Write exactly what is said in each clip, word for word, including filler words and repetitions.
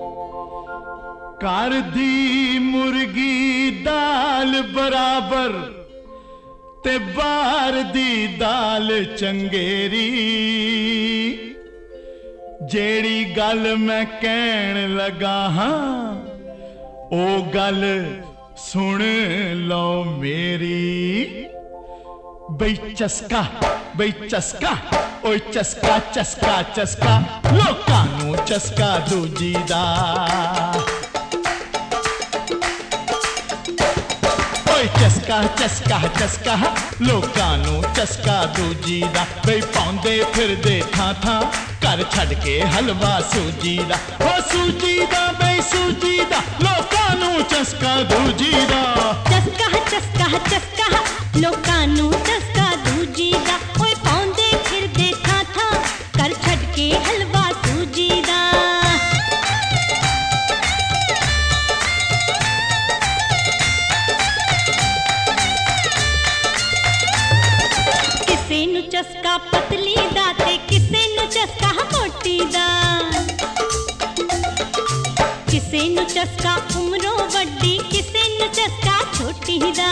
कर दी मुर्गी दाल बराबर ते बार दी दाल चंगेरी। जेड़ी गल मैं कहन लगा हां ओ गल सुन लो मेरी। बई चस्का बई चस्का ओए चस्का चस्का चस्का लोकां नू चस्का दूजी दा। चस्का चस्का चस्का लोकां नू चस्का दूजी दा। बई पाउंदे फिरदे थां थां घर छड़ के हलवा सूजी दा। ओ सूजी दा बई सूजी दा लोकां नू चस्का दूजी दा। चस्का चस्का चस्का लोकां नू चस्का दूजी दा। ओए पाउंदे फिरदे थां थां घर छड़ के हलवा सूजी दा। चस्का पतली दा ते किसे नु चस्का मोटी दा। किसे नु चस्का उमरों वड्डी किसे नु चस्का छोटी दा।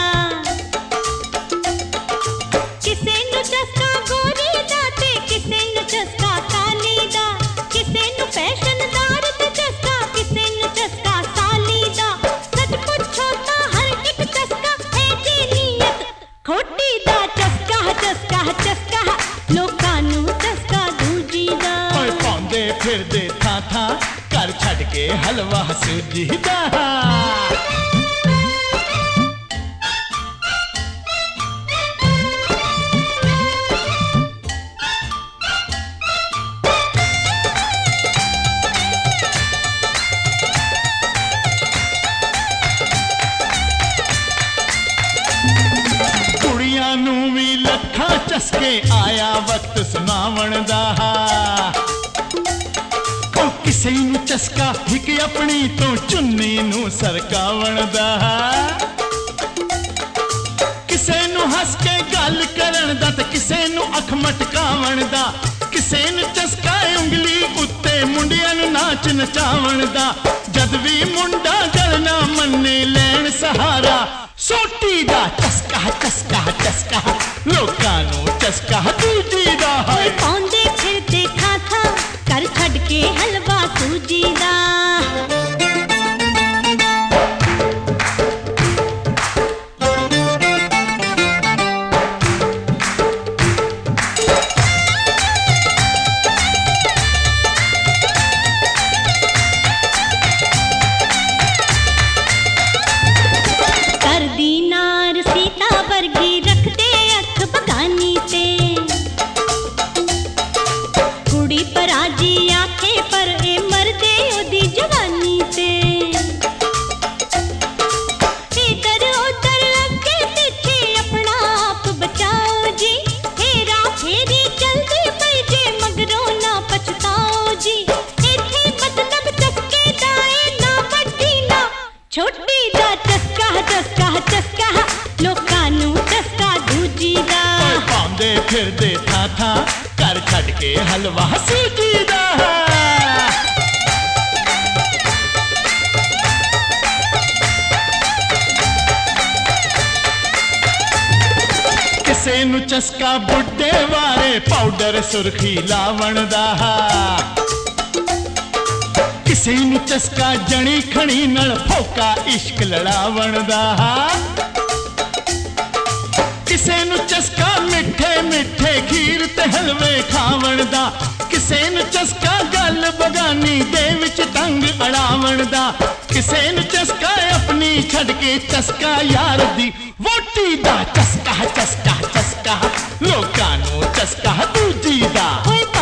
किसे नु चस्का गोरी दा ते किसे नु चस्का काली दा। किसे नु फैशनदार ते चस्का किसे नु चस्का साली दा। सच पुछो तां हर एक चस्का है दी नीयत खोटी दा। चस्का चस्का चस्का लोकां नू चस्का दूजी दा। ओए पाउंदे फिरदे थां थां घर छड़ के हलवा सूजी दा। कुड़ियां नू भी लट्ठा चस्के आया वक्त सुनावण दा। ओ किसे नू चस्का हिक अपनी तो चुन्नी नू सरकावण दा। किसे नू हस के गल करन दा ते किसे नू अख मटकावण दा। किसे नू चस्का उंगली उत्ते मुंडियां नू नाच नचावण दा। जद भी मुंडा गल ना मन्ने लैण सहारा सोटी दा। चस्का चस्का चस्का लोकां नू चस्का दूजी दा। पाउंदे फिरदे थां थां घर छड़ के हलवा सूजी दा। कर दी नार सीता वर्गी रखदे अख बगानी ते। कुड़ी पराजी आखे पर ए मरदे ओदी जवानी ते। इधर उधर अगे पीछे अपना आप बचाओ जी। हेरा फेरी चलदी पई जे मगरों ना पछताओ जी। इथे मतलब चस्के दा ए ना वड्डी ना छोटी दा। चस्का चस्का चस्का लोकां नू चस्का दूजी दा। पाउंदे फिरदे थां थां घर छड़ के हलवा सूजी दा। किसे नू चस्का बुड्ढे वारे पाउडर सुर्खी लावण दा। किसे नू चस्का जणी खणी नल फोका इश्क लड़ावण दा। किसे नू चस्का मिठे मिठे खीर ते हलवे खावण दा। किसे नू चस्का गल बगानी दे विच तंग अड़ावण दा। किसे नू चस्का अपनी छड़ के चस्का यार दी वोटी दा। चस्का चस्का चस्का लोकां नू चस्का दूजी दा।